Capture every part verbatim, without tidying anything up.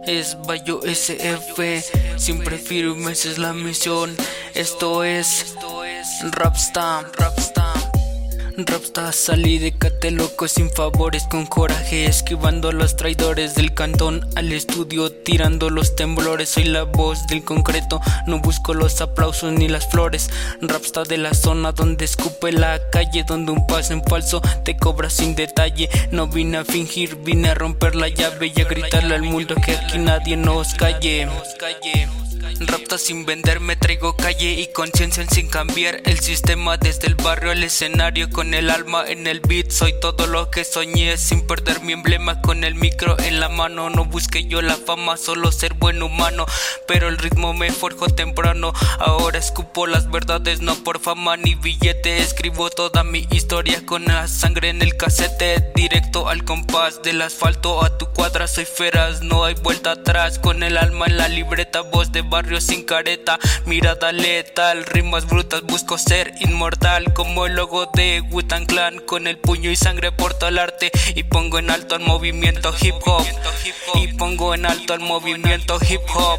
Es Bayo S F, siempre firmes es la misión. Esto es Rapsta. Rapsta, salí de Cateloco sin favores, con coraje, esquivando a los traidores del cantón al estudio, tirando los temblores. Soy la voz del concreto, no busco los aplausos ni las flores. Rapsta de la zona donde escupe la calle, donde un paso en falso te cobra sin detalle. No vine a fingir, vine a romper la llave y a gritarle al mundo que aquí nadie nos calle. Rapsta sin vender, me traigo calle y conciencia sin cambiar el sistema, desde el barrio al escenario, con el alma en el beat. Soy todo lo que soñé, sin perder mi emblema, con el micro en la mano. No busqué yo la fama, solo ser buen humano, pero el ritmo me forjó temprano. Ahora escupo las verdades, no por fama ni billete. Escribo toda mi historia con la sangre en el casete, directo al compás del asfalto a tu cuadra. Soy feraz, no hay vuelta atrás, con el alma en la libreta, voz de barrio sin careta, mirada letal, rimas brutas, busco ser inmortal como el logo de Wu-Tang Clan, con el puño y sangre porto el arte y pongo en alto el movimiento hip hop, y pongo en alto el movimiento hip hop.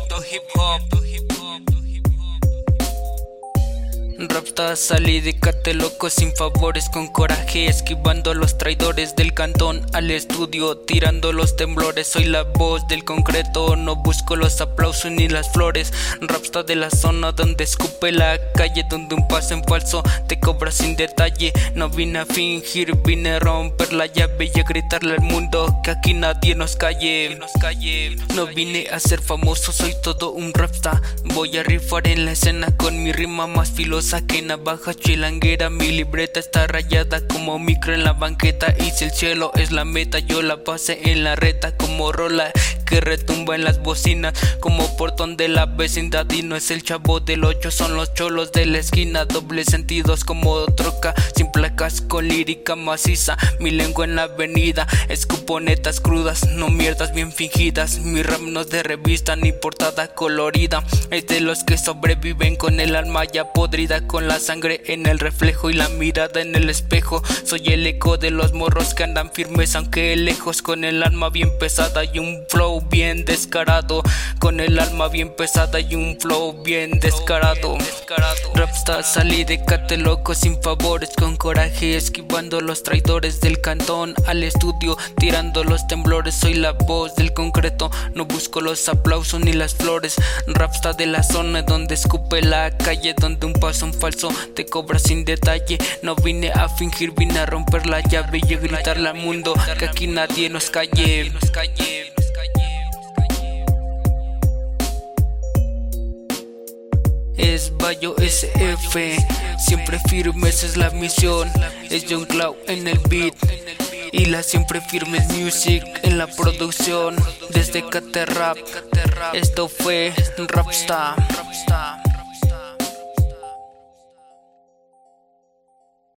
Rapsta, salí de Cateloco sin favores, con coraje, esquivando a los traidores del cantón al estudio, tirando los temblores. Soy la voz del concreto, no busco los aplausos ni las flores. Rapsta de la zona donde escupe la calle, donde un paso en falso te cobra sin detalle. No vine a fingir, vine a romper la llave y a gritarle al mundo que aquí nadie nos calle. No vine a ser famoso, soy todo un rapsta. Voy a rifar en la escena con mi rima más filosa que navaja chilanguera. Mi libreta está rayada como micro en la banqueta, y si el cielo es la meta, yo la pasé en la reta como rola que retumba en las bocinas, como portón de la vecindad. Y no es el chavo del ocho, son los cholos de la esquina. Dobles sentidos como troca, sin placas, con lírica maciza. Mi lengua en la avenida, escupo netas crudas, no mierdas bien fingidas. Mi rap no es de revista ni portada colorida, es de los que sobreviven con el alma ya podrida, con la sangre en el reflejo y la mirada en el espejo. Soy el eco de los morros que andan firmes aunque lejos, con el alma bien pesada y un flow bien descarado, con el alma bien pesada y un flow bien descarado. Rapsta, salí de Cateloco sin favores, con coraje, esquivando los traidores del cantón al estudio, tirando los temblores. Soy la voz del concreto, no busco los aplausos ni las flores. Rapsta de la zona donde escupe la calle, donde un paso en falso te cobra sin detalle. No vine a fingir, vine a romper la llave y a gritarle al mundo que aquí nadie nos calle. Es Bayo S F, siempre firmes es la misión. Es John Clau en el beat y la siempre firmes music en la producción. Desde Caterrap, esto fue Rapsta.